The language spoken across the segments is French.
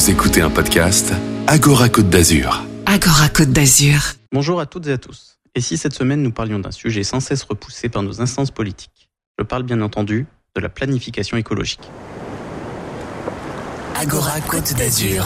Vous écoutez un podcast Agora Côte d'Azur. Agora Côte d'Azur. Bonjour à toutes et à tous. Et si cette semaine nous parlions d'un sujet sans cesse repoussé par nos instances politiques? Je parle bien entendu de la planification écologique. Agora Côte d'Azur.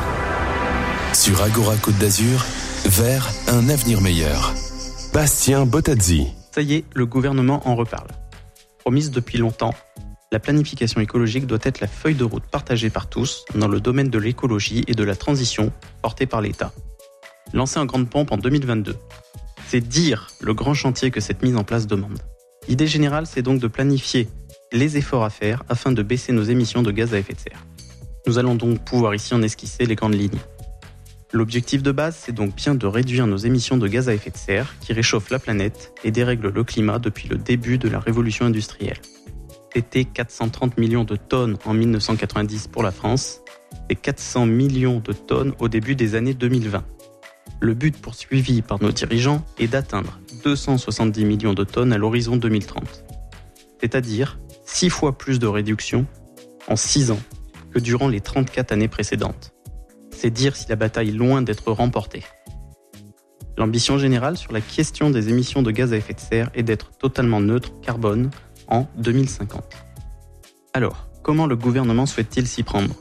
Sur Agora Côte d'Azur, vers un avenir meilleur. Bastien Bottazzi. Ça y est, le gouvernement en reparle. Promise depuis longtemps, la planification écologique doit être la feuille de route partagée par tous dans le domaine de l'écologie et de la transition portée par l'État. Lancée en grande pompe en 2022. C'est dire le grand chantier que cette mise en place demande. L'idée générale, c'est donc de planifier les efforts à faire afin de baisser nos émissions de gaz à effet de serre. Nous allons donc pouvoir ici en esquisser les grandes lignes. L'objectif de base, c'est donc bien de réduire nos émissions de gaz à effet de serre qui réchauffent la planète et dérèglent le climat depuis le début de la révolution industrielle. C'était 430 millions de tonnes en 1990 pour la France et 400 millions de tonnes au début des années 2020. Le but poursuivi par nos dirigeants est d'atteindre 270 millions de tonnes à l'horizon 2030. C'est-à-dire 6 fois plus de réduction en 6 ans que durant les 34 années précédentes. C'est dire si la bataille est loin d'être remportée. L'ambition générale sur la question des émissions de gaz à effet de serre est d'être totalement neutre carbone en 2050. Alors, comment le gouvernement souhaite-t-il s'y prendre?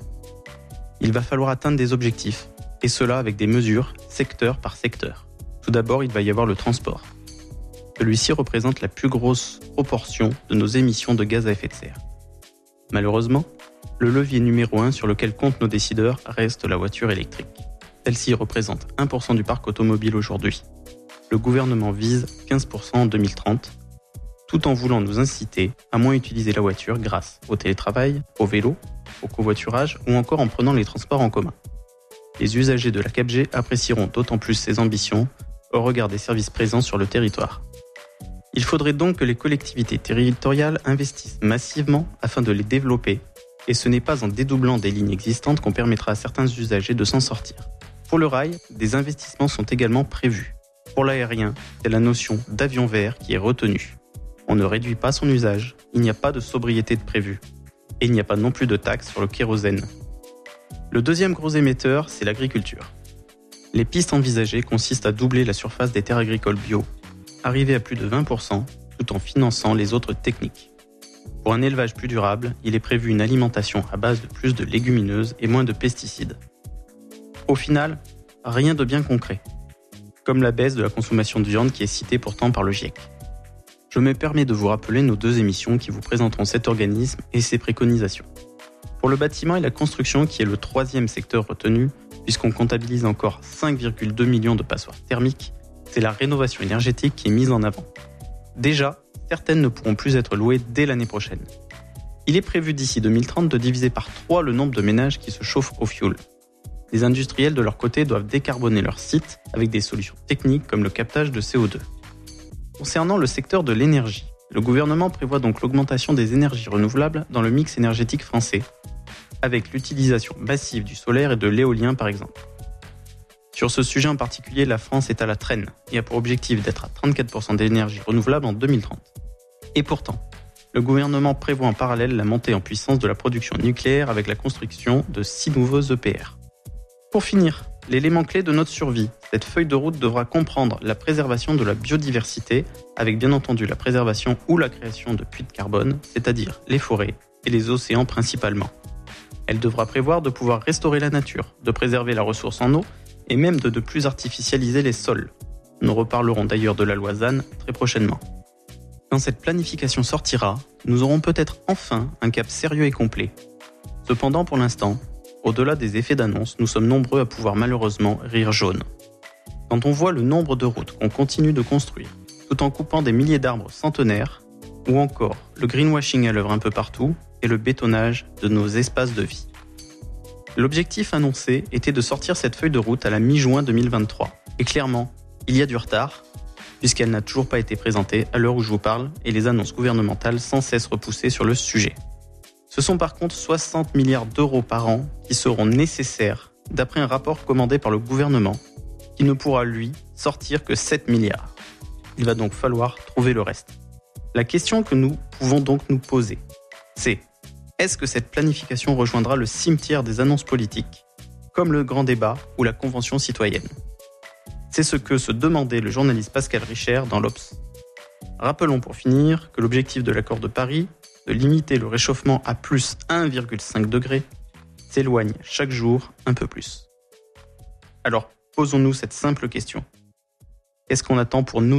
Il va falloir atteindre des objectifs, et cela avec des mesures secteur par secteur. Tout d'abord, il va y avoir le transport. Celui-ci représente la plus grosse proportion de nos émissions de gaz à effet de serre. Malheureusement, le levier numéro 1 sur lequel comptent nos décideurs reste la voiture électrique. Celle-ci représente 1% du parc automobile aujourd'hui. Le gouvernement vise 15% en 2030, tout en voulant nous inciter à moins utiliser la voiture grâce au télétravail, au vélo, au covoiturage ou encore en prenant les transports en commun. Les usagers de la 4G apprécieront d'autant plus ces ambitions au regard des services présents sur le territoire. Il faudrait donc que les collectivités territoriales investissent massivement afin de les développer, et ce n'est pas en dédoublant des lignes existantes qu'on permettra à certains usagers de s'en sortir. Pour le rail, des investissements sont également prévus. Pour l'aérien, c'est la notion d'avion vert qui est retenue. On ne réduit pas son usage, il n'y a pas de sobriété de prévu. Et il n'y a pas non plus de taxe sur le kérosène. Le deuxième gros émetteur, c'est l'agriculture. Les pistes envisagées consistent à doubler la surface des terres agricoles bio, arriver à plus de 20%, tout en finançant les autres techniques. Pour un élevage plus durable, il est prévu une alimentation à base de plus de légumineuses et moins de pesticides. Au final, rien de bien concret, comme la baisse de la consommation de viande qui est citée pourtant par le GIEC. Je me permets de vous rappeler nos deux émissions qui vous présenteront cet organisme et ses préconisations. Pour le bâtiment et la construction, qui est le troisième secteur retenu, puisqu'on comptabilise encore 5,2 millions de passoires thermiques, c'est la rénovation énergétique qui est mise en avant. Déjà, certaines ne pourront plus être louées dès l'année prochaine. Il est prévu d'ici 2030 de diviser par 3 le nombre de ménages qui se chauffent au fioul. Les industriels de leur côté doivent décarboner leurs sites avec des solutions techniques comme le captage de CO2. Concernant le secteur de l'énergie, le gouvernement prévoit donc l'augmentation des énergies renouvelables dans le mix énergétique français, avec l'utilisation massive du solaire et de l'éolien par exemple. Sur ce sujet en particulier, la France est à la traîne et a pour objectif d'être à 34% d'énergie renouvelable en 2030. Et pourtant, le gouvernement prévoit en parallèle la montée en puissance de la production nucléaire avec la construction de 6 nouveaux EPR. Pour finir, l'élément clé de notre survie, cette feuille de route devra comprendre la préservation de la biodiversité, avec bien entendu la préservation ou la création de puits de carbone, c'est-à-dire les forêts et les océans principalement. Elle devra prévoir de pouvoir restaurer la nature, de préserver la ressource en eau et même de ne plus artificialiser les sols. Nous reparlerons d'ailleurs de la loi ZAN très prochainement. Quand cette planification sortira, nous aurons peut-être enfin un cap sérieux et complet. Cependant, pour l'instant, au-delà des effets d'annonce, nous sommes nombreux à pouvoir malheureusement rire jaune. Quand on voit le nombre de routes qu'on continue de construire, tout en coupant des milliers d'arbres centenaires, ou encore le greenwashing à l'œuvre un peu partout, et le bétonnage de nos espaces de vie. L'objectif annoncé était de sortir cette feuille de route à la mi-juin 2023. Et clairement, il y a du retard, puisqu'elle n'a toujours pas été présentée à l'heure où je vous parle, et les annonces gouvernementales sans cesse repoussées sur le sujet. Ce sont par contre 60 milliards d'euros par an qui seront nécessaires, d'après un rapport commandé par le gouvernement, qui ne pourra, lui, sortir que 7 milliards. Il va donc falloir trouver le reste. La question que nous pouvons donc nous poser, c'est: est-ce que cette planification rejoindra le cimetière des annonces politiques comme le grand débat ou la Convention citoyenne. C'est ce que se demandait le journaliste Pascal Richer dans l'Obs. Rappelons pour finir que l'objectif de l'accord de Paris, de limiter le réchauffement à plus 1,5 degré, s'éloigne chaque jour un peu plus. Alors, posons-nous cette simple question. Qu'est-ce qu'on attend pour nous sauver ?